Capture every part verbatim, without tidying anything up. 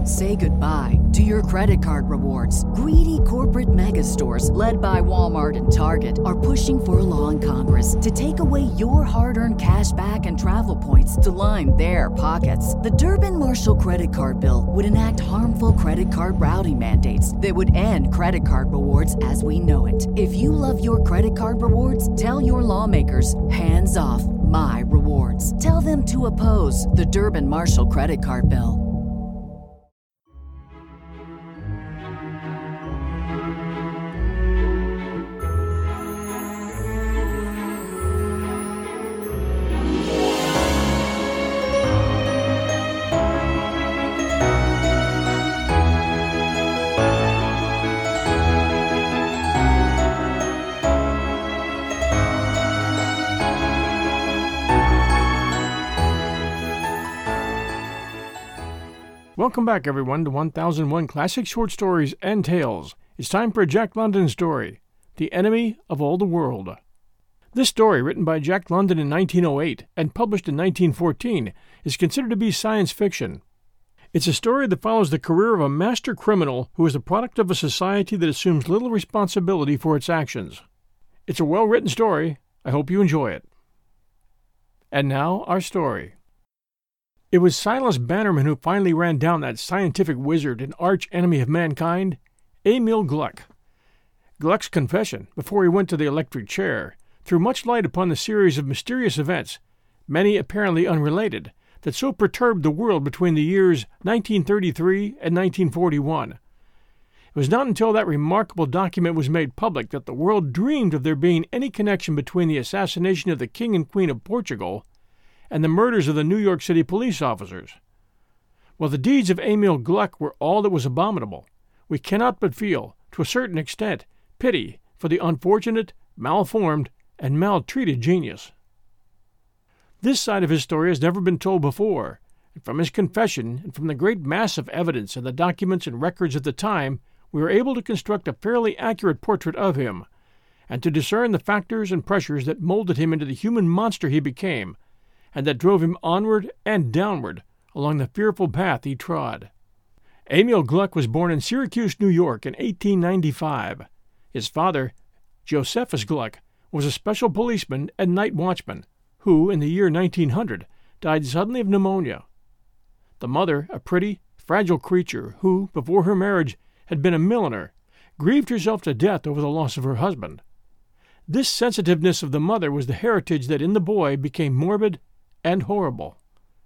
Say goodbye to your credit card rewards. Greedy corporate mega stores, led by Walmart and Target, are pushing for a law in Congress to take away your hard-earned cash back and travel points to line their pockets. The Durbin-Marshall credit card bill would enact harmful credit card routing mandates that would end credit card rewards as we know it. If you love your credit card rewards, tell your lawmakers, hands off my rewards. Tell them to oppose the Durbin-Marshall credit card bill. Welcome back, everyone, to one thousand one Classic Short Stories and Tales. It's time for a Jack London story, The Enemy of All the World. This story, written by Jack London in nineteen oh eight and published in nineteen fourteen, is considered to be science fiction. It's a story that follows the career of a master criminal who is the product of a society that assumes little responsibility for its actions. It's a well-written story. I hope you enjoy it. And now, our story. It was Silas Bannerman who finally ran down that scientific wizard and arch-enemy of mankind, Emil Gluck. Gluck's confession, before he went to the electric chair, threw much light upon the series of mysterious events, many apparently unrelated, that so perturbed the world between the years nineteen thirty-three and nineteen forty-one. It was not until that remarkable document was made public that the world dreamed of there being any connection between the assassination of the King and Queen of Portugal and the murders of the New York City police officers. While the deeds of Emil Gluck were all that was abominable, we cannot but feel, to a certain extent, pity for the unfortunate, malformed, and maltreated genius. This side of his story has never been told before, and from his confession and from the great mass of evidence in the documents and records of the time, we were able to construct a fairly accurate portrait of him, and to discern the factors and pressures that molded him into the human monster he became, and that drove him onward and downward along the fearful path he trod. Emil Gluck was born in Syracuse, New York, in eighteen ninety-five. His father, Josephus Gluck, was a special policeman and night watchman, who, in the year nineteen hundred, died suddenly of pneumonia. The mother, a pretty, fragile creature who, before her marriage, had been a milliner, grieved herself to death over the loss of her husband. This sensitiveness of the mother was the heritage that in the boy became morbid and horrible.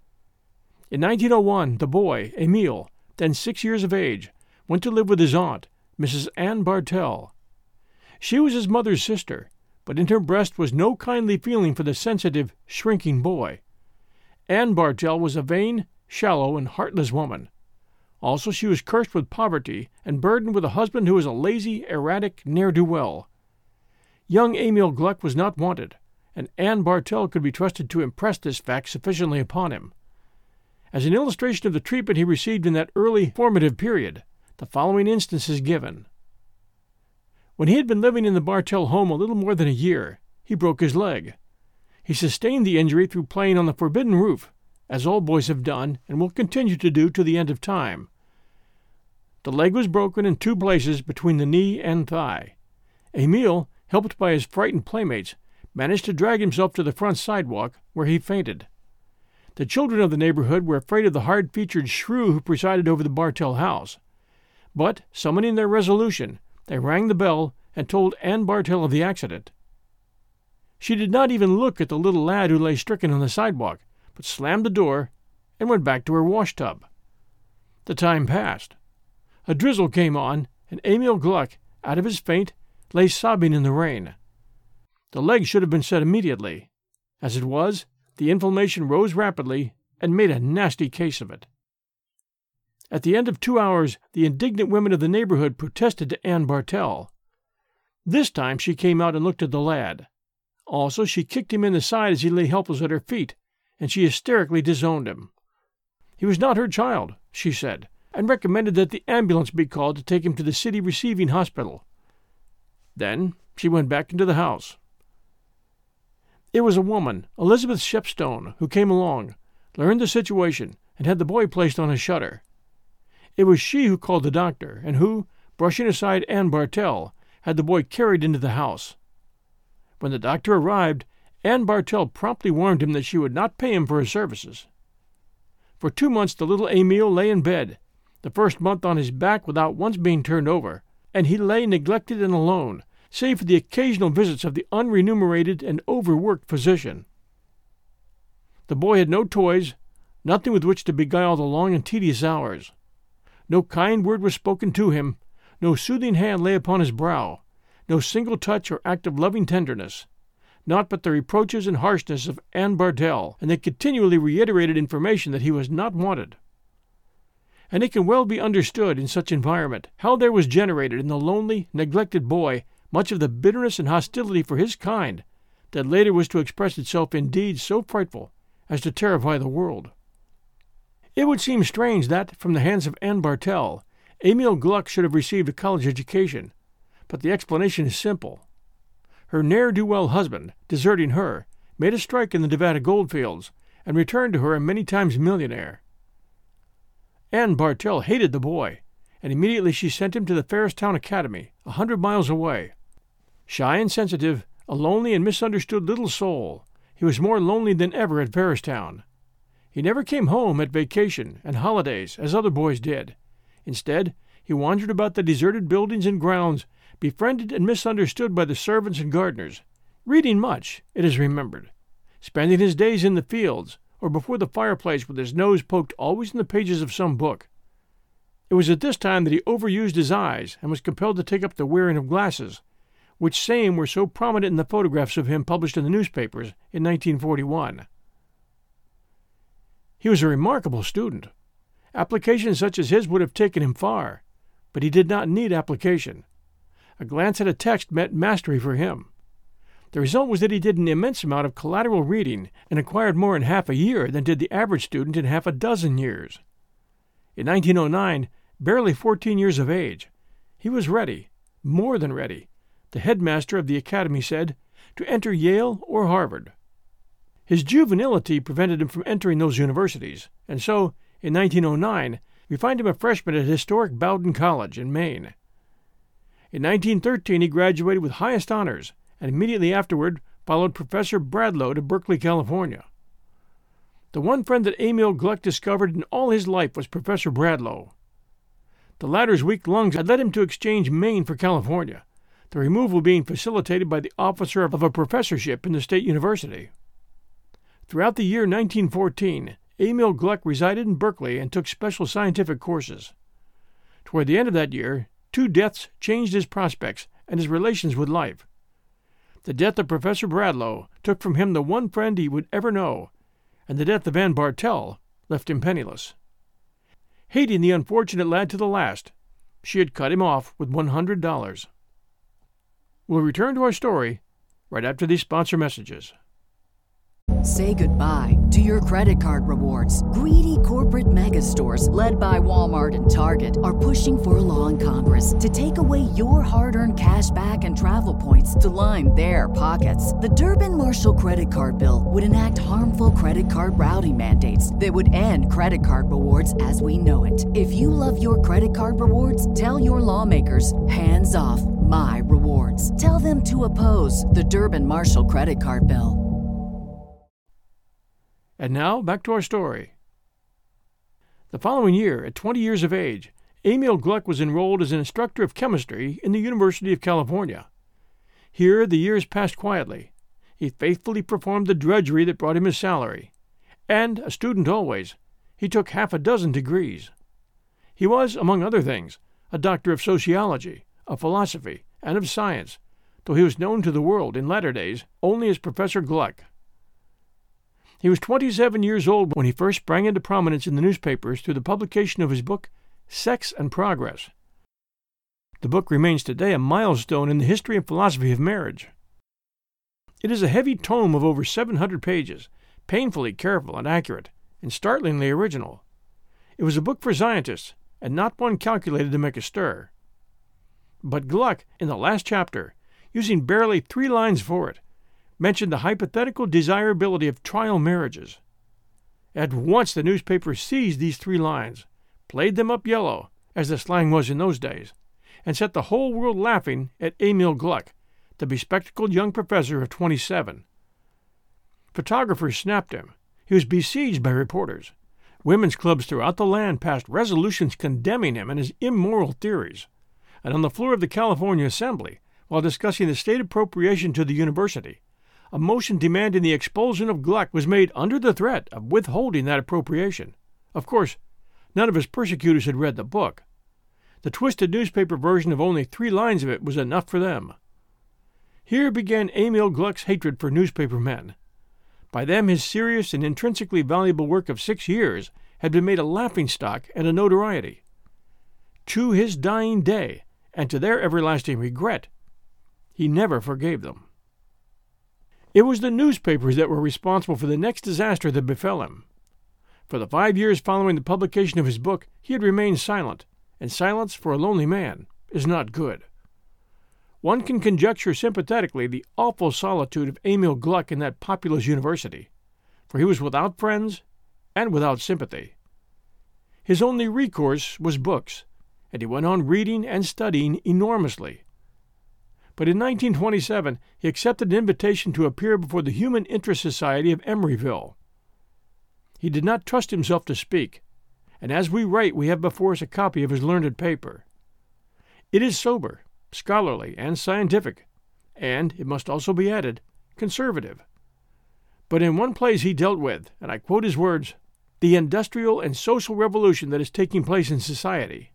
In nineteen oh one, the boy, Emil, then six years of age, went to live with his aunt, Missus Anne Bartell. She was his mother's sister, but in her breast was no kindly feeling for the sensitive, shrinking boy. Anne Bartell was a vain, shallow, and heartless woman. Also, she was cursed with poverty and burdened with a husband who was a lazy, erratic ne'er-do-well. Young Emil Gluck was not wanted, and Anne Bartell could be trusted to impress this fact sufficiently upon him. As an illustration of the treatment he received in that early formative period, the following instance is given. When he had been living in the Bartell home a little more than a year, he broke his leg. He sustained the injury through playing on the forbidden roof, as all boys have done and will continue to do to the end of time. The leg was broken in two places between the knee and thigh. Emil, helped by his frightened playmates, managed to drag himself to the front sidewalk, where he fainted. The children of the neighborhood were afraid of the hard-featured shrew who presided over the Bartell house. But, summoning their resolution, they rang the bell and told Anne Bartell of the accident. She did not even look at the little lad who lay stricken on the sidewalk, but slammed the door and went back to her washtub. The time passed. A drizzle came on, and Emil Gluck, out of his faint, lay sobbing in the rain. The leg should have been set immediately. As it was, the inflammation rose rapidly and made a nasty case of it. At the end of two hours, the indignant women of the neighborhood protested to Anne Bartell. This time she came out and looked at the lad. Also, she kicked him in the side as he lay helpless at her feet, and she hysterically disowned him. He was not her child, she said, and recommended that the ambulance be called to take him to the city receiving hospital. Then she went back into the house. It was a woman, Elizabeth Shepstone, who came along, learned the situation, and had the boy placed on a shutter. It was she who called the doctor, and who, brushing aside Anne Bartell, had the boy carried into the house. When the doctor arrived, Anne Bartell promptly warned him that she would not pay him for his services. For two months the little Emil lay in bed, the first month on his back without once being turned over, and he lay neglected and alone, save for the occasional visits of the unremunerated and overworked physician. The boy had no toys, nothing with which to beguile the long and tedious hours. No kind word was spoken to him, no soothing hand lay upon his brow, no single touch or act of loving tenderness, naught but the reproaches and harshness of Anne Bartell, and the continually reiterated information that he was not wanted. And it can well be understood in such environment how there was generated in the lonely, neglected boy much of the bitterness and hostility for his kind that later was to express itself in deeds so frightful as to terrify the world. It would seem strange that, from the hands of Anne Bartell, Emil Gluck should have received a college education, but the explanation is simple. Her ne'er-do-well husband, deserting her, made a strike in the Nevada goldfields, and returned to her a many times millionaire. Anne Bartell hated the boy, and immediately she sent him to the Ferristown Academy, a hundred miles away. Shy and sensitive, a lonely and misunderstood little soul, he was more lonely than ever at Ferristown. He never came home at vacation and holidays as other boys did. Instead, he wandered about the deserted buildings and grounds, befriended and misunderstood by the servants and gardeners, reading much, it is remembered, spending his days in the fields or before the fireplace with his nose poked always in the pages of some book. It was at this time that he overused his eyes and was compelled to take up the wearing of glasses, which same were so prominent in the photographs of him published in the newspapers in nineteen forty-one. He was a remarkable student. Applications such as his would have taken him far, but he did not need application. A glance at a text meant mastery for him. The result was that he did an immense amount of collateral reading and acquired more in half a year than did the average student in half a dozen years. In nineteen oh nine, barely fourteen years of age, he was ready, more than ready, the headmaster of the academy said, to enter Yale or Harvard. His juvenility prevented him from entering those universities, and so, in nineteen oh nine, we find him a freshman at historic Bowdoin College in Maine. In nineteen thirteen he graduated with highest honors, and immediately afterward followed Professor Bradlow to Berkeley, California. The one friend that Emil Gluck discovered in all his life was Professor Bradlow. The latter's weak lungs had led him to exchange Maine for California, the removal being facilitated by the officer of a professorship in the state university. Throughout the year nineteen fourteen, Emil Gluck resided in Berkeley and took special scientific courses. Toward the end of that year, two deaths changed his prospects and his relations with life. The death of Professor Bradlow took from him the one friend he would ever know, and the death of Anne Bartell left him penniless. Hating the unfortunate lad to the last, she had cut him off with one hundred dollars. We'll return to our story right after these sponsor messages. Say goodbye to your credit card rewards. Greedy corporate mega stores, led by Walmart and Target, are pushing for a law in Congress to take away your hard-earned cash back and travel points to line their pockets. The Durbin-Marshall credit card bill would enact harmful credit card routing mandates that would end credit card rewards as we know it. If you love your credit card rewards, tell your lawmakers, hands off my rewards. Tell them to oppose the Durbin-Marshall credit card bill. And now, back to our story. The following year, at twenty years of age, Emil Gluck was enrolled as an instructor of chemistry in the University of California. Here the years passed quietly. He faithfully performed the drudgery that brought him his salary. And, a student always, he took half a dozen degrees. He was, among other things, a doctor of sociology, of philosophy, and of science, though he was known to the world in latter days only as Professor Gluck. He was twenty-seven years old when he first sprang into prominence in the newspapers through the publication of his book, Sex and Progress. The book remains today a milestone in the history and philosophy of marriage. It is a heavy tome of over seven hundred pages, painfully careful and accurate, and startlingly original. It was a book for scientists, and not one calculated to make a stir. But Gluck, in the last chapter, using barely three lines for it, mentioned the hypothetical desirability of trial marriages. At once the newspaper seized these three lines, played them up yellow, as the slang was in those days, and set the whole world laughing at Emil Gluck, the bespectacled young professor of twenty-seven. Photographers snapped him. He was besieged by reporters. Women's clubs throughout the land passed resolutions condemning him and his immoral theories. And on the floor of the California Assembly, while discussing the state appropriation to the university, a motion demanding the expulsion of Gluck was made under the threat of withholding that appropriation. Of course, none of his persecutors had read the book. The twisted newspaper version of only three lines of it was enough for them. Here began Emil Gluck's hatred for newspaper men. By them his serious and intrinsically valuable work of six years had been made a laughingstock and a notoriety. To his dying day, and to their everlasting regret, he never forgave them. It was the newspapers that were responsible for the next disaster that befell him. For the five years following the publication of his book, he had remained silent, and silence for a lonely man is not good. One can conjecture sympathetically the awful solitude of Emil Gluck in that populous university, for he was without friends and without sympathy. His only recourse was books, and he went on reading and studying enormously. But in nineteen twenty-seven he accepted an invitation to appear before the Human Interest Society of Emeryville. He did not trust himself to speak, and as we write we have before us a copy of his learned paper. It is sober, scholarly, and scientific, and, it must also be added, conservative. But in one place he dealt with, and I quote his words, the industrial and social revolution that is taking place in society.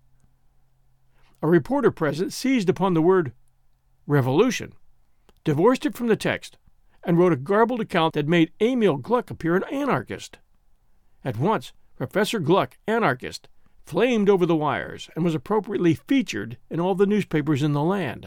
A reporter present seized upon the word revolution, divorced it from the text, and wrote a garbled account that made Emil Gluck appear an anarchist. At once, Professor Gluck, anarchist, flamed over the wires and was appropriately featured in all the newspapers in the land.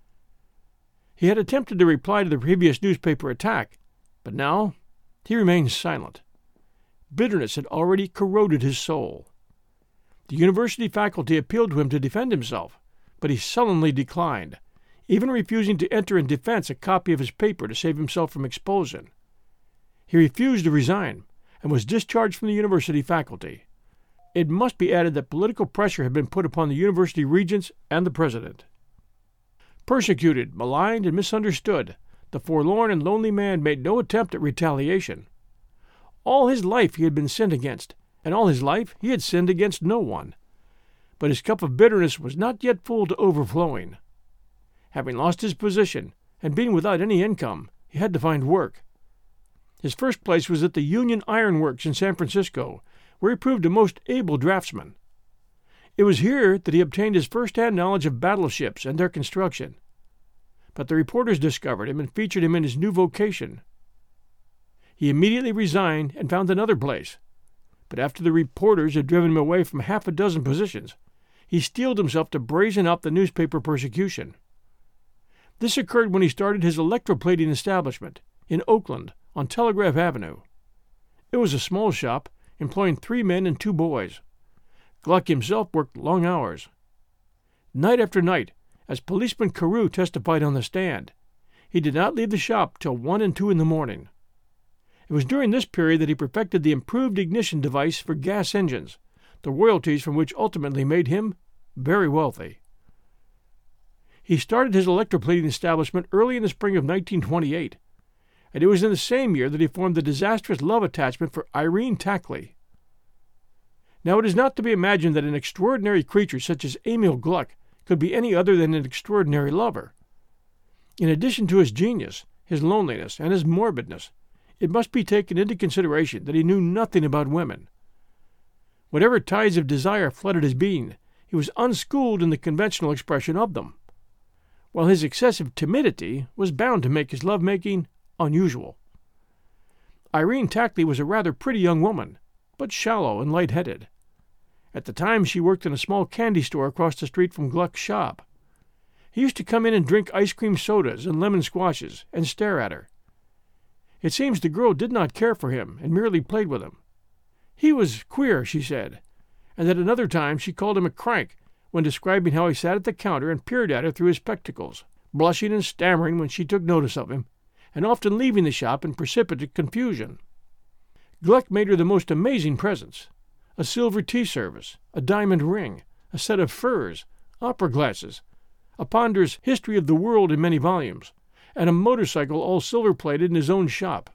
He had attempted to reply to the previous newspaper attack, but now he remained silent. Bitterness had already corroded his soul. The university faculty appealed to him to defend himself, but he sullenly declined, even refusing to enter in defense a copy of his paper to save himself from expulsion. He refused to resign and was discharged from the university faculty. It must be added that political pressure had been put upon the university regents and the president. Persecuted, maligned, and misunderstood, the forlorn and lonely man made no attempt at retaliation. All his life he had been sinned against, and all his life he had sinned against no one. But his cup of bitterness was not yet full to overflowing. Having lost his position, and being without any income, he had to find work. His first place was at the Union Iron Works in San Francisco, where he proved a most able draftsman. It was here that he obtained his first-hand knowledge of battleships and their construction. But the reporters discovered him and featured him in his new vocation. He immediately resigned and found another place. But after the reporters had driven him away from half a dozen positions, he steeled himself to brazen up the newspaper persecution. This occurred when he started his electroplating establishment in Oakland on Telegraph Avenue. It was a small shop, employing three men and two boys. Gluck himself worked long hours. Night after night, as policeman Carew testified on the stand, he did not leave the shop till one and two in the morning. It was during this period that he perfected the improved ignition device for gas engines, the royalties from which ultimately made him very wealthy. He started his electroplating establishment early in the spring of nineteen twenty-eight, and it was in the same year that he formed the disastrous love attachment for Irene Tackley. Now it is not to be imagined that an extraordinary creature such as Emil Gluck could be any other than an extraordinary lover. In addition to his genius, his loneliness, and his morbidness, it must be taken into consideration that he knew nothing about women. Whatever tides of desire flooded his being, he was unschooled in the conventional expression of them, while his excessive timidity was bound to make his love-making unusual. Irene Tackley was a rather pretty young woman, but shallow and light-headed. At the time she worked in a small candy store across the street from Gluck's shop. He used to come in and drink ice cream sodas and lemon squashes and stare at her. It seems the girl did not care for him and merely played with him. He was queer, she said, and at another time she called him a crank when describing how he sat at the counter and peered at her through his spectacles, blushing and stammering when she took notice of him, and often leaving the shop in precipitate confusion. Gluck made her the most amazing presents, a silver tea service, a diamond ring, a set of furs, opera glasses, a ponderous history of the world in many volumes, and a motorcycle all silver-plated in his own shop.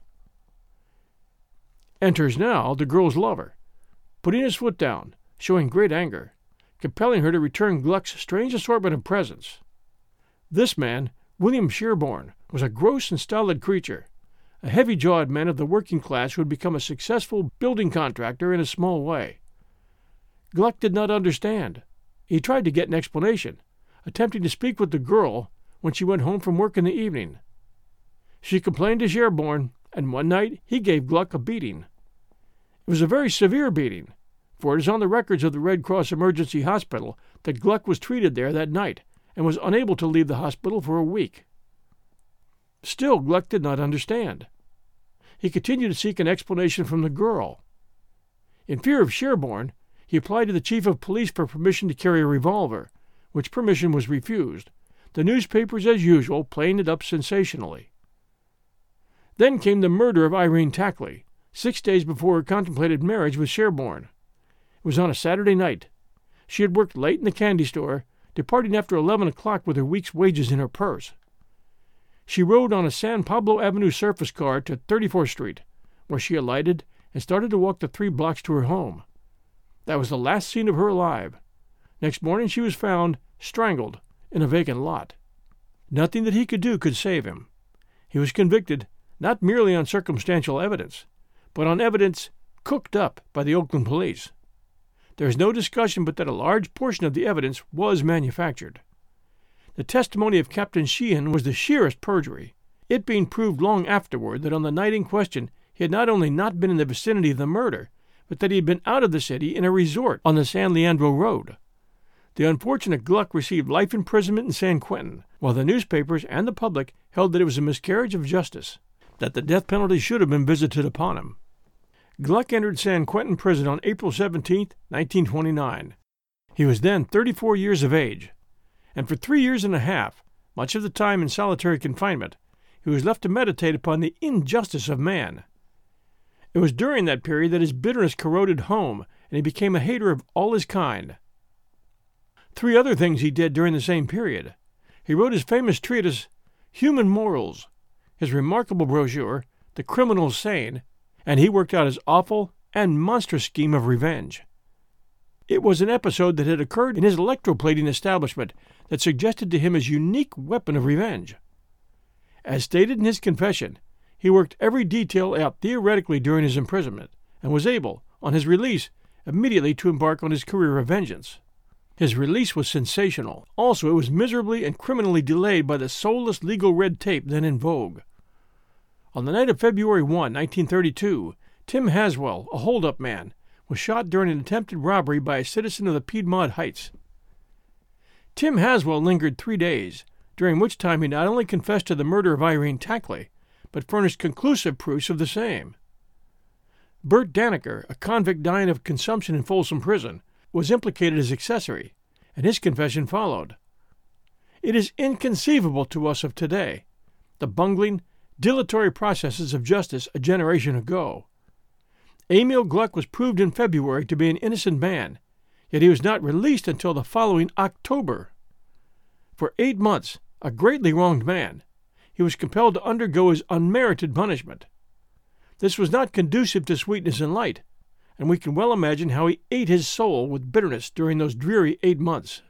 Enters now the girl's lover, putting his foot down, showing great anger, compelling her to return Gluck's strange assortment of presents. This man, William Sherborne, was a gross and stolid creature, a heavy-jawed man of the working class who had become a successful building contractor in a small way. Gluck did not understand. He tried to get an explanation, attempting to speak with the girl when she went home from work in the evening. She complained to Sherborne, and one night he gave Gluck a beating. It was a very severe beating, for it is on the records of the Red Cross Emergency Hospital that Gluck was treated there that night and was unable to leave the hospital for a week. Still, Gluck did not understand. He continued to seek an explanation from the girl. In fear of Sherborne, he applied to the chief of police for permission to carry a revolver, which permission was refused, the newspapers, as usual, playing it up sensationally. Then came the murder of Irene Tackley, six days before her contemplated marriage with Sherborne. It was on a Saturday night. She had worked late in the candy store, departing after eleven o'clock with her week's wages in her purse. She rode on a San Pablo Avenue surface car to thirty-fourth Street, where she alighted and started to walk the three blocks to her home. That was the last seen of her alive. Next morning she was found, strangled, in a vacant lot. Nothing that he could do could save him. He was convicted, not merely on circumstantial evidence, but on evidence cooked up by the Oakland police. There is no discussion but that a large portion of the evidence was manufactured. The testimony of Captain Sheehan was the sheerest perjury, it being proved long afterward that on the night in question he had not only not been in the vicinity of the murder, but that he had been out of the city in a resort on the San Leandro Road. The unfortunate Gluck received life imprisonment in San Quentin, while the newspapers and the public held that it was a miscarriage of justice, that the death penalty should have been visited upon him. Gluck entered San Quentin prison on April seventeenth, nineteen twenty-nine. He was then thirty-four years of age, and for three years and a half, much of the time in solitary confinement, he was left to meditate upon the injustice of man. It was during that period that his bitterness corroded home, and he became a hater of all his kind. Three other things he did during the same period. He wrote his famous treatise, Human Morals, his remarkable brochure, The Criminal's Sane, and he worked out his awful and monstrous scheme of revenge. It was an episode that had occurred in his electroplating establishment that suggested to him his unique weapon of revenge. As stated in his confession, he worked every detail out theoretically during his imprisonment, and was able, on his release, immediately to embark on his career of vengeance. His release was sensational. Also, it was miserably and criminally delayed by the soulless legal red tape then in vogue. On the night of February first, nineteen thirty-two, Tim Haswell, a hold-up man, was shot during an attempted robbery by a citizen of the Piedmont Heights. Tim Haswell lingered three days, during which time he not only confessed to the murder of Irene Tackley, but furnished conclusive proofs of the same. Bert Danaker, a convict dying of consumption in Folsom Prison, was implicated as accessory, and his confession followed. It is inconceivable to us of today, the bungling, dilatory processes of justice a generation ago. Emil Gluck was proved in February to be an innocent man, yet he was not released until the following October. For eight months, a greatly wronged man, he was compelled to undergo his unmerited punishment. This was not conducive to sweetness and light, and we can well imagine how he ate his soul with bitterness during those dreary eight months.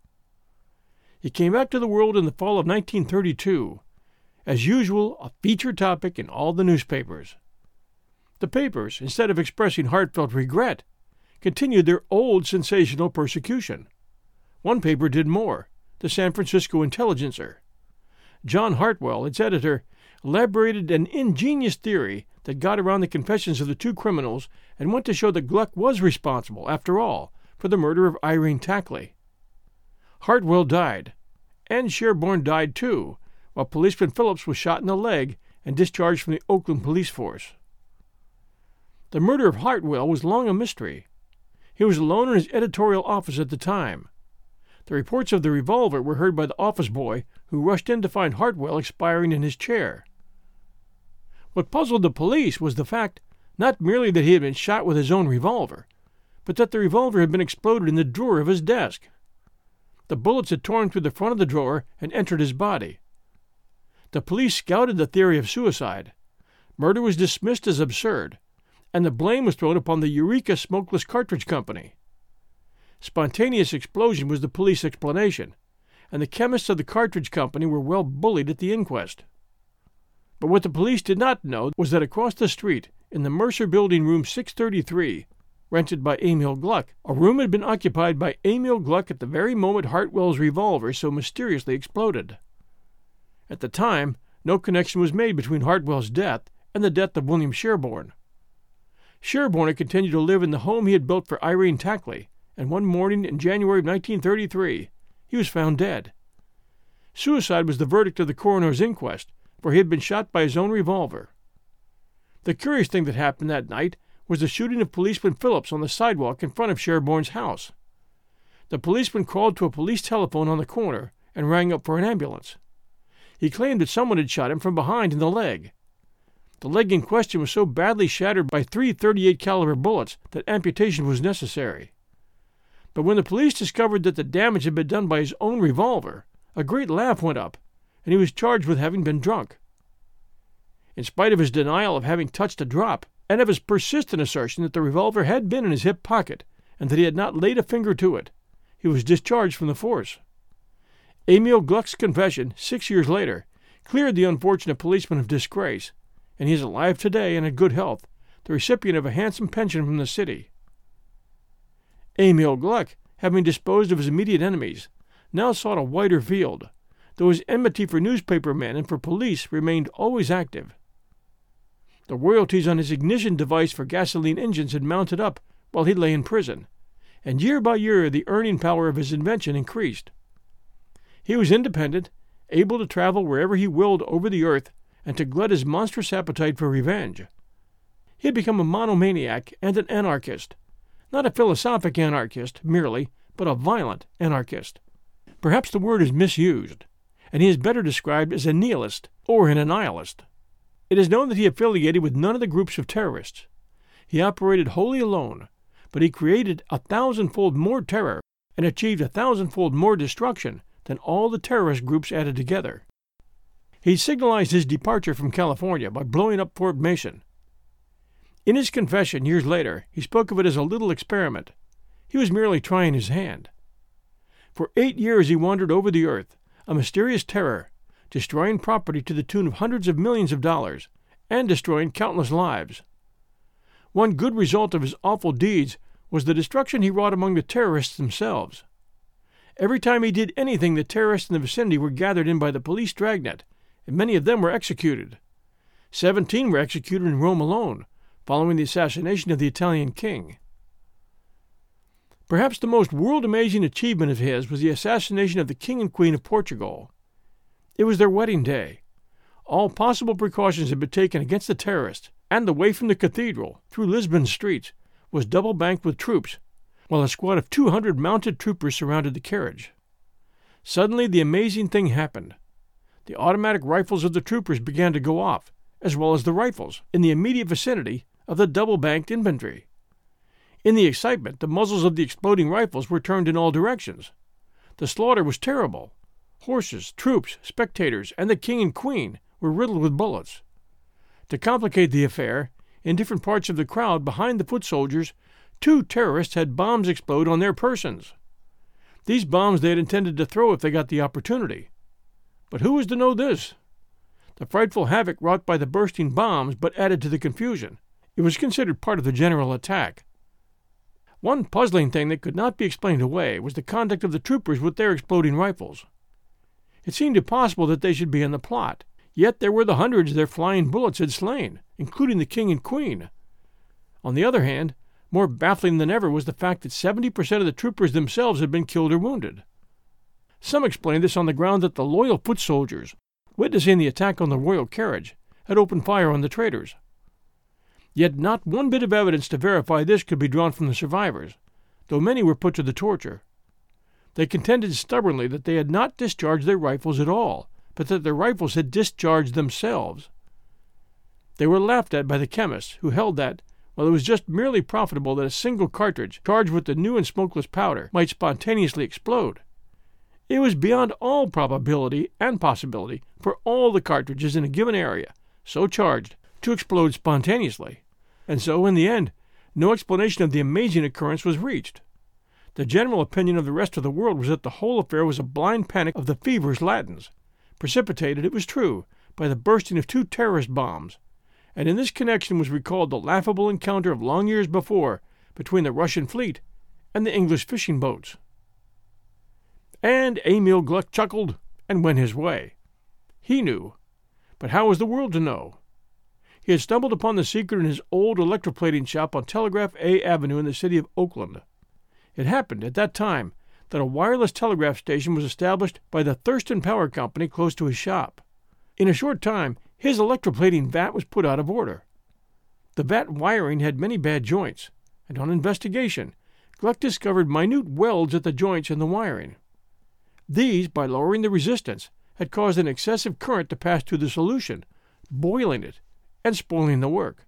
He came back to the world in the fall of nineteen thirty-two, as usual a feature topic in all the newspapers. The papers, instead of expressing heartfelt regret, continued their old sensational persecution. One paper did more, the San Francisco Intelligencer. John Hartwell, its editor, elaborated an ingenious theory that got around the confessions of the two criminals and went to show that Gluck was responsible, after all, for the murder of Irene Tackley. Hartwell died, and Sherborne died too, while policeman Phillips was shot in the leg and discharged from the Oakland police force. The murder of Hartwell was long a mystery. He was alone in his editorial office at the time. The reports of the revolver were heard by the office boy, who rushed in to find Hartwell expiring in his chair. What puzzled the police was the fact not merely that he had been shot with his own revolver, but that the revolver had been exploded in the drawer of his desk. The bullets had torn through the front of the drawer and entered his body. The police scouted the theory of suicide. Murder was dismissed as absurd, and the blame was thrown upon the Eureka Smokeless Cartridge Company. Spontaneous explosion was the police explanation, and the chemists of the cartridge company were well bullied at the inquest. But what the police did not know was that across the street, in the Mercer Building, room six thirty-three, rented by Emil Gluck, a room had been occupied by Emil Gluck at the very moment Hartwell's revolver so mysteriously exploded. At the time, no connection was made between Hartwell's death and the death of William Sherborne. Sherborne had continued to live in the home he had built for Irene Tackley, and one morning in January of nineteen thirty-three, he was found dead. Suicide was the verdict of the coroner's inquest, for he had been shot by his own revolver. The curious thing that happened that night was the shooting of policeman Phillips on the sidewalk in front of Sherborne's house. The policeman called to a police telephone on the corner and rang up for an ambulance. He claimed that someone had shot him from behind in the leg. The leg in question was so badly shattered by three thirty-eight caliber bullets that amputation was necessary. But when the police discovered that the damage had been done by his own revolver, a great laugh went up, and he was charged with having been drunk. In spite of his denial of having touched a drop, and of his persistent assertion that the revolver had been in his hip pocket, and that he had not laid a finger to it, he was discharged from the force. Emil Gluck's confession, six years later, cleared the unfortunate policeman of disgrace, and he is alive today and in good health, the recipient of a handsome pension from the city. Emil Gluck, having disposed of his immediate enemies, now sought a wider field, though his enmity for newspaper men and for police remained always active. The royalties on his ignition device for gasoline engines had mounted up while he lay in prison, and year by year the earning power of his invention increased. He was independent, able to travel wherever he willed over the earth, and to glut his monstrous appetite for revenge. He had become a monomaniac and an anarchist, not a philosophic anarchist merely, but a violent anarchist. Perhaps the word is misused, and he is better described as a nihilist or an annihilist. It is known that he affiliated with none of the groups of terrorists. He operated wholly alone, but he created a thousandfold more terror and achieved a thousandfold more destruction than all the terrorist groups added together. He signalized his departure from California by blowing up Fort Mason. In his confession years later, he spoke of it as a little experiment. He was merely trying his hand. For eight years he wandered over the earth, a mysterious terror, destroying property to the tune of hundreds of millions of dollars, and destroying countless lives. One good result of his awful deeds was the destruction he wrought among the terrorists themselves. Every time he did anything, the terrorists in the vicinity were gathered in by the police dragnet, and many of them were executed. Seventeen were executed in Rome alone, following the assassination of the Italian king. Perhaps the most world-amazing achievement of his was the assassination of the King and Queen of Portugal. It was their wedding day. All possible precautions had been taken against the terrorists, and the way from the cathedral, through Lisbon's streets, was double-banked with troops, while a squad of two hundred mounted troopers surrounded the carriage. Suddenly the amazing thing happened. The automatic rifles of the troopers began to go off, as well as the rifles, in the immediate vicinity of the double-banked infantry. In the excitement, the muzzles of the exploding rifles were turned in all directions. The slaughter was terrible. Horses, troops, spectators, and the king and queen were riddled with bullets. To complicate the affair, in different parts of the crowd behind the foot soldiers, two terrorists had bombs explode on their persons. These bombs they had intended to throw if they got the opportunity. But who was to know this? The frightful havoc wrought by the bursting bombs but added to the confusion. It was considered part of the general attack. One puzzling thing that could not be explained away was the conduct of the troopers with their exploding rifles. It seemed impossible that they should be in the plot, yet there were the hundreds their flying bullets had slain, including the king and queen. On the other hand, more baffling than ever was the fact that seventy percent of the troopers themselves had been killed or wounded. Some explained this on the ground that the loyal foot soldiers, witnessing the attack on the royal carriage, had opened fire on the traitors. Yet not one bit of evidence to verify this could be drawn from the survivors, though many were put to the torture. They contended stubbornly that they had not discharged their rifles at all, but that their rifles had discharged themselves. They were laughed at by the chemists, who held that, while it was just merely profitable that a single cartridge charged with the new and smokeless powder might spontaneously explode. It was beyond all probability and possibility for all the cartridges in a given area, so charged, to explode spontaneously, and so, in the end, no explanation of the amazing occurrence was reached. The general opinion of the rest of the world was that the whole affair was a blind panic of the feverish Latins, precipitated, it was true, by the bursting of two terrorist bombs, and in this connection was recalled the laughable encounter of long years before between the Russian fleet and the English fishing boats. And Emil Gluck chuckled and went his way. He knew, but how was the world to know? He had stumbled upon the secret in his old electroplating shop on Telegraph A Avenue in the city of Oakland. It happened at that time that a wireless telegraph station was established by the Thurston Power Company close to his shop. In a short time, his electroplating vat was put out of order. The vat wiring had many bad joints, and on investigation, Gluck discovered minute welds at the joints in the wiring. These, by lowering the resistance, had caused an excessive current to pass through the solution, boiling it and spoiling the work.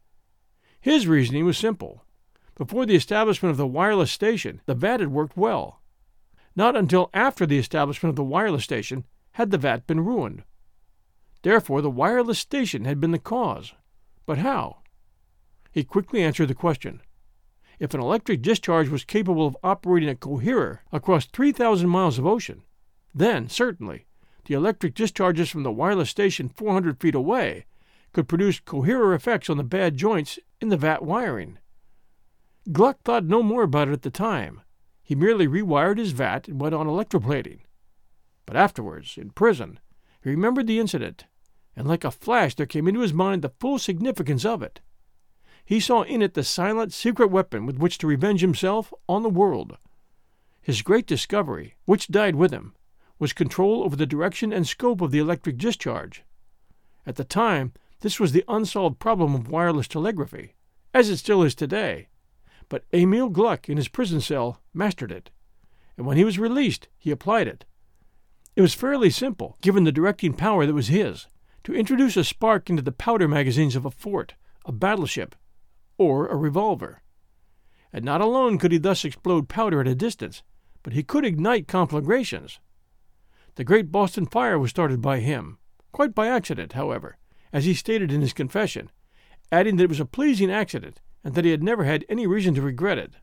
His reasoning was simple. Before the establishment of the wireless station, the vat had worked well. Not until after the establishment of the wireless station had the vat been ruined. Therefore, the wireless station had been the cause. But how? He quickly answered the question. If an electric discharge was capable of operating a coherer across three thousand miles of ocean, then, certainly, the electric discharges from the wireless station four hundred feet away could produce coherer effects on the bad joints in the vat wiring. Gluck thought no more about it at the time. He merely rewired his vat and went on electroplating. But afterwards, in prison, he remembered the incident, and like a flash there came into his mind the full significance of it. He saw in it the silent, secret weapon with which to revenge himself on the world. His great discovery, which died with him, was control over the direction and scope of the electric discharge. At the time, this was the unsolved problem of wireless telegraphy, as it still is today. But Emil Gluck, in his prison cell, mastered it, and when he was released, he applied it. It was fairly simple, given the directing power that was his, to introduce a spark into the powder magazines of a fort, a battleship, or a revolver. And not alone could he thus explode powder at a distance, but he could ignite conflagrations. The great Boston fire was started by him, quite by accident, however, as he stated in his confession, adding that it was a pleasing accident and that he had never had any reason to regret it.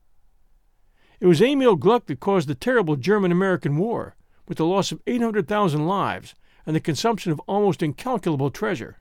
It was Emil Gluck that caused the terrible German-American War, with the loss of eight hundred thousand lives and the consumption of almost incalculable treasure.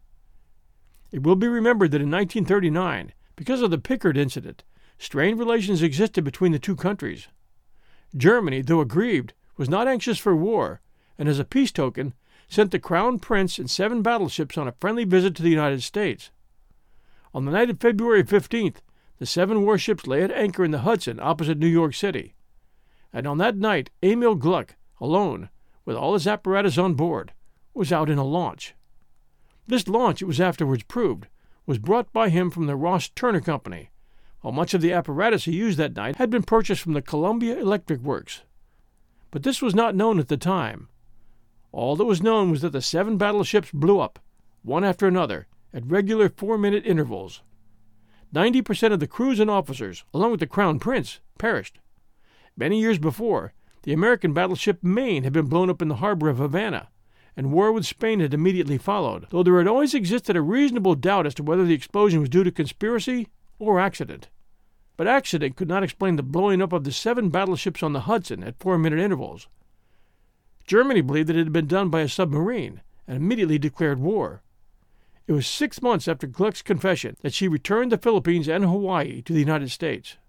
It will be remembered that in nineteen thirty-nine, because of the Pickard incident, strained relations existed between the two countries. Germany, though aggrieved, was not anxious for war, and as a peace token, sent the Crown Prince and seven battleships on a friendly visit to the United States. On the night of February fifteenth, the seven warships lay at anchor in the Hudson opposite New York City. And on that night, Emil Gluck, alone, with all his apparatus on board, was out in a launch. This launch, it was afterwards proved, was brought by him from the Ross Turner Company, while much of the apparatus he used that night had been purchased from the Columbia Electric Works. But this was not known at the time. All that was known was that the seven battleships blew up, one after another, at regular four-minute intervals. Ninety percent of the crews and officers, along with the Crown Prince, perished. Many years before, the American battleship Maine had been blown up in the harbor of Havana, and war with Spain had immediately followed, though there had always existed a reasonable doubt as to whether the explosion was due to conspiracy or accident. But accident could not explain the blowing up of the seven battleships on the Hudson at four-minute intervals. Germany believed that it had been done by a submarine, and immediately declared war. It was six months after Gluck's confession that she returned the Philippines and Hawaii to the United States.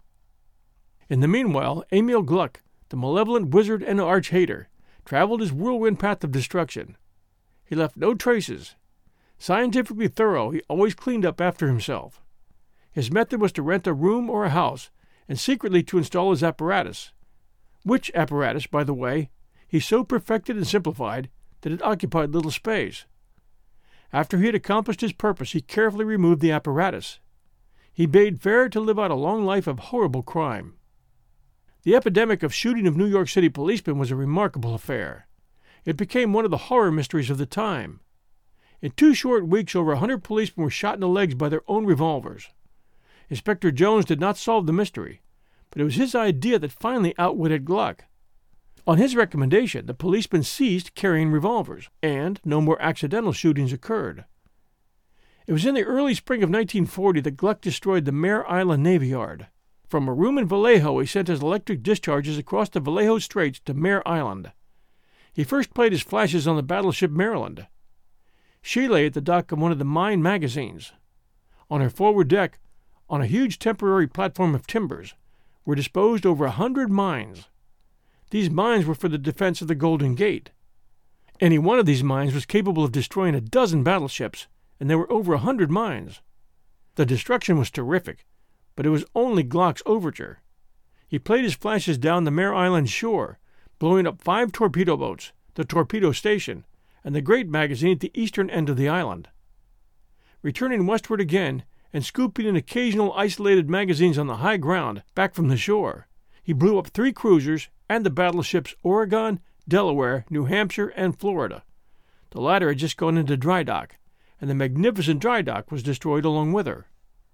In the meanwhile, Emil Gluck, the malevolent wizard and arch-hater, traveled his whirlwind path of destruction. He left no traces. Scientifically thorough, he always cleaned up after himself. His method was to rent a room or a house, and secretly to install his apparatus, which apparatus, by the way, he so perfected and simplified that it occupied little space. After he had accomplished his purpose, he carefully removed the apparatus. He bade fair to live out a long life of horrible crime. The epidemic of shooting of New York City policemen was a remarkable affair. It became one of the horror mysteries of the time. In two short weeks, over a hundred policemen were shot in the legs by their own revolvers. Inspector Jones did not solve the mystery, but it was his idea that finally outwitted Gluck. On his recommendation, the policemen ceased carrying revolvers, and no more accidental shootings occurred. It was in the early spring of nineteen forty that Gluck destroyed the Mare Island Navy Yard. From a room in Vallejo, he sent his electric discharges across the Vallejo Straits to Mare Island. He first played his flashes on the battleship Maryland. She lay at the dock of one of the mine magazines. On her forward deck, on a huge temporary platform of timbers, were disposed over a hundred mines. These mines were for the defense of the Golden Gate. Any one of these mines was capable of destroying a dozen battleships, and there were over a hundred mines. The destruction was terrific, but it was only Gluck's overture. He played his flashes down the Mare Island shore, blowing up five torpedo boats, the torpedo station, and the great magazine at the eastern end of the island. Returning westward again, and scooping in occasional isolated magazines on the high ground back from the shore, he blew up three cruisers and the battleships Oregon, Delaware, New Hampshire, and Florida. The latter had just gone into dry dock, and the magnificent dry dock was destroyed along with her.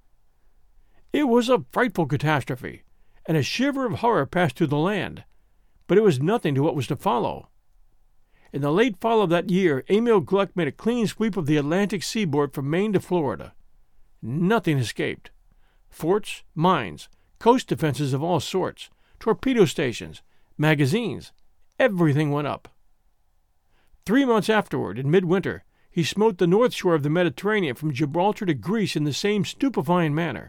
It was a frightful catastrophe, and a shiver of horror passed through the land, but it was nothing to what was to follow. In the late fall of that year, Emil Gluck made a clean sweep of the Atlantic seaboard from Maine to Florida. Nothing escaped. Forts, mines, coast defenses of all sorts, torpedo stations, magazines, everything went up. Three months afterward, in midwinter, he smote the north shore of the Mediterranean from Gibraltar to Greece in the same stupefying manner.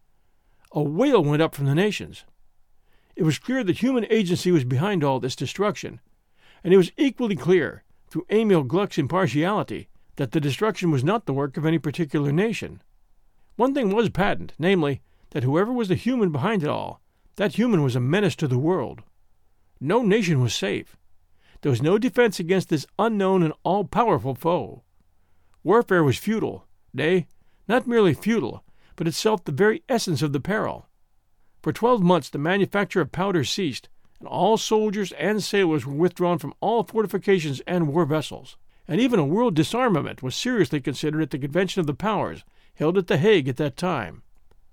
A wail went up from the nations. It was clear that human agency was behind all this destruction, and it was equally clear, through Emil Gluck's impartiality, that the destruction was not the work of any particular nation. One thing was patent, namely, that whoever was the human behind it all, that human was a menace to the world. No nation was safe. There was no defense against this unknown and all-powerful foe. Warfare was futile, nay, not merely futile, but itself the very essence of the peril. For twelve months the manufacture of powder ceased, and all soldiers and sailors were withdrawn from all fortifications and war vessels, and even a world disarmament was seriously considered at the Convention of the Powers, held at The Hague at that time.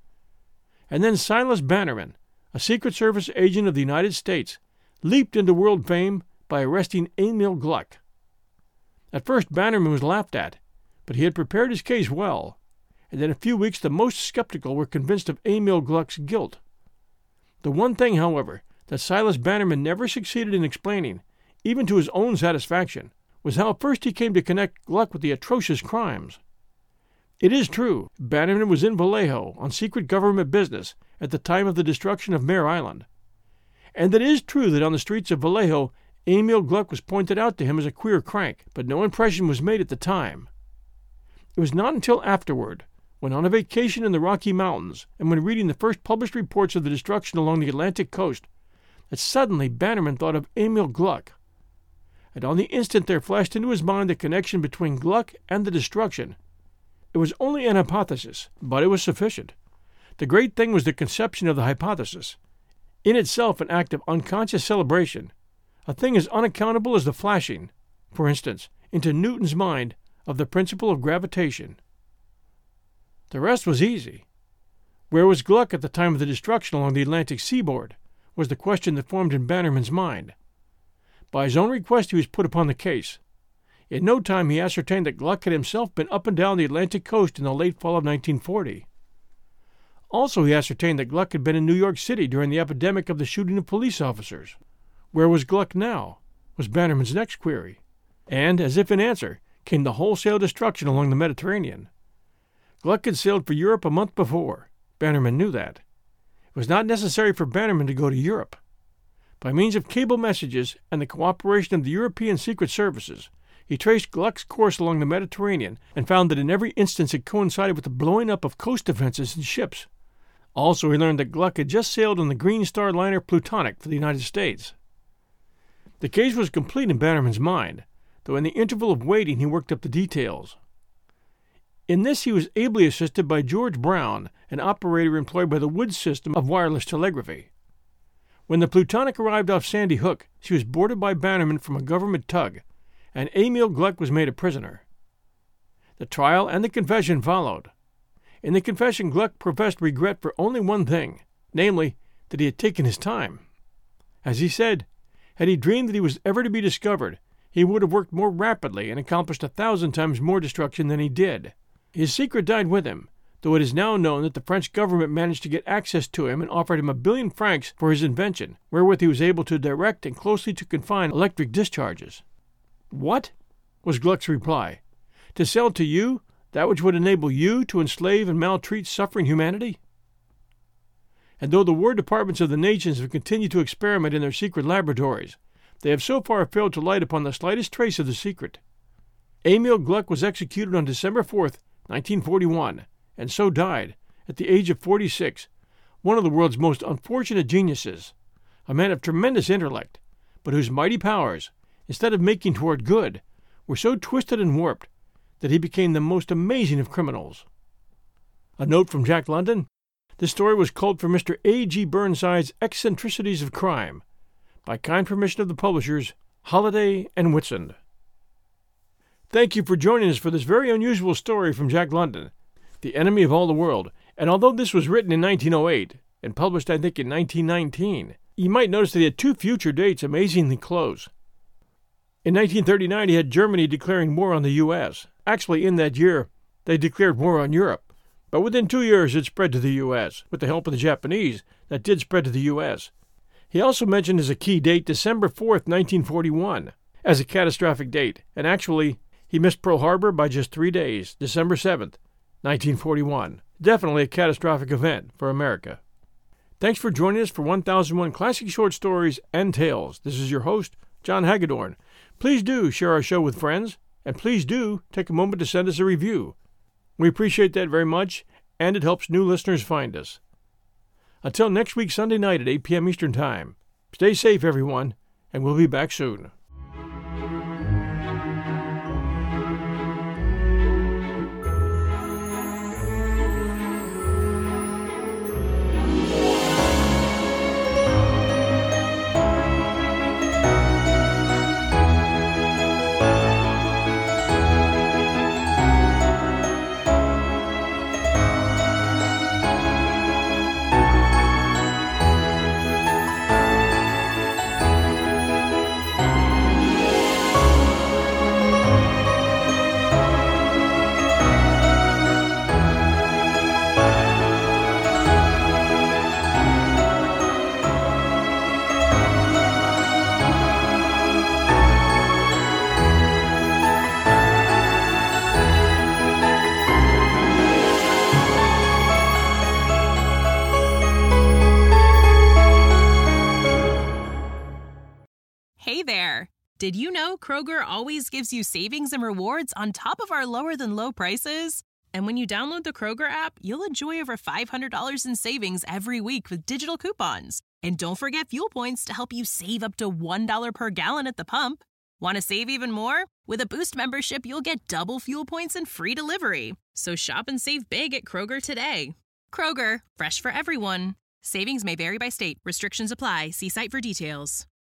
And then Silas Bannerman, a Secret Service agent of the United States, leaped into world fame by arresting Emil Gluck. At first Bannerman was laughed at, but he had prepared his case well, and in a few weeks the most skeptical were convinced of Emil Gluck's guilt. The one thing, however, that Silas Bannerman never succeeded in explaining, even to his own satisfaction, was how first he came to connect Gluck with the atrocious crimes. It is true, Bannerman was in Vallejo on secret government business at the time of the destruction of Mare Island, and it is true that on the streets of Vallejo Emil Gluck was pointed out to him as a queer crank, but no impression was made at the time. It was not until afterward, when on a vacation in the Rocky Mountains, and when reading the first published reports of the destruction along the Atlantic coast, that suddenly Bannerman thought of Emil Gluck. And on the instant there flashed into his mind the connection between Gluck and the destruction. It was only an hypothesis, but it was sufficient. The great thing was the conception of the hypothesis, in itself an act of unconscious celebration, a thing as unaccountable as the flashing, for instance, into Newton's mind, of the principle of gravitation. The rest was easy. Where was Gluck at the time of the destruction along the Atlantic seaboard, was the question that formed in Bannerman's mind. By his own request he was put upon the case. In no time he ascertained that Gluck had himself been up and down the Atlantic coast in the late fall of nineteen forty. Also he ascertained that Gluck had been in New York City during the epidemic of the shooting of police officers. Where was Gluck now, was Bannerman's next query, and, as if in answer, came the wholesale destruction along the Mediterranean. Gluck had sailed for Europe a month before. Bannerman knew that. It was not necessary for Bannerman to go to Europe. By means of cable messages and the cooperation of the European secret services, he traced Gluck's course along the Mediterranean and found that in every instance it coincided with the blowing up of coast defenses and ships. Also he learned that Gluck had just sailed on the Green Star liner Plutonic for the United States. The case was complete in Bannerman's mind, though in the interval of waiting he worked up the details. In this he was ably assisted by George Brown, an operator employed by the Woods system of wireless telegraphy. When the Plutonic arrived off Sandy Hook, she was boarded by Bannerman from a government tug, and Emil Gluck was made a prisoner. The trial and the confession followed. In the confession, Gluck professed regret for only one thing, namely, that he had taken his time. As he said, had he dreamed that he was ever to be discovered, he would have worked more rapidly and accomplished a thousand times more destruction than he did. His secret died with him, though it is now known that the French government managed to get access to him and offered him a billion francs for his invention, wherewith he was able to direct and closely to confine electric discharges. "What?" was Gluck's reply. "To sell to you that which would enable you to enslave and maltreat suffering humanity?" And though the War Departments of the nations have continued to experiment in their secret laboratories, they have so far failed to light upon the slightest trace of the secret. Emil Gluck was executed on December fourth, nineteen forty-one, and so died, at the age of forty-six, one of the world's most unfortunate geniuses, a man of tremendous intellect, but whose mighty powers, instead of making toward good, were so twisted and warped that he became the most amazing of criminals. A note from Jack London: this story was culled from Mister A G Burnside's Eccentricities of Crime, by kind permission of the publishers Holiday and Whitson. Thank you for joining us for this very unusual story from Jack London, The Enemy of All the World. And although this was written in nineteen oh eight and published, I think, in nineteen nineteen, you might notice that he had two future dates amazingly close. In nineteen thirty-nine, he had Germany declaring war on the U S Actually, in that year, they declared war on Europe. But within two years, it spread to the U S, with the help of the Japanese, that did spread to the U S He also mentioned as a key date December fourth, nineteen forty-one, as a catastrophic date, and actually, he missed Pearl Harbor by just three days, December seventh, nineteen forty-one. Definitely a catastrophic event for America. Thanks for joining us for one thousand one Classic Short Stories and Tales. This is your host, John Hagedorn. Please do share our show with friends, and please do take a moment to send us a review. We appreciate that very much, and it helps new listeners find us. Until next week, Sunday night at eight p.m. Eastern Time, stay safe, everyone, and we'll be back soon. Hey there! Did you know Kroger always gives you savings and rewards on top of our lower-than-low prices? And when you download the Kroger app, you'll enjoy over five hundred dollars in savings every week with digital coupons. And don't forget fuel points to help you save up to one dollar per gallon at the pump. Want to save even more? With a Boost membership, you'll get double fuel points and free delivery. So shop and save big at Kroger today. Kroger, fresh for everyone. Savings may vary by state. Restrictions apply. See site for details.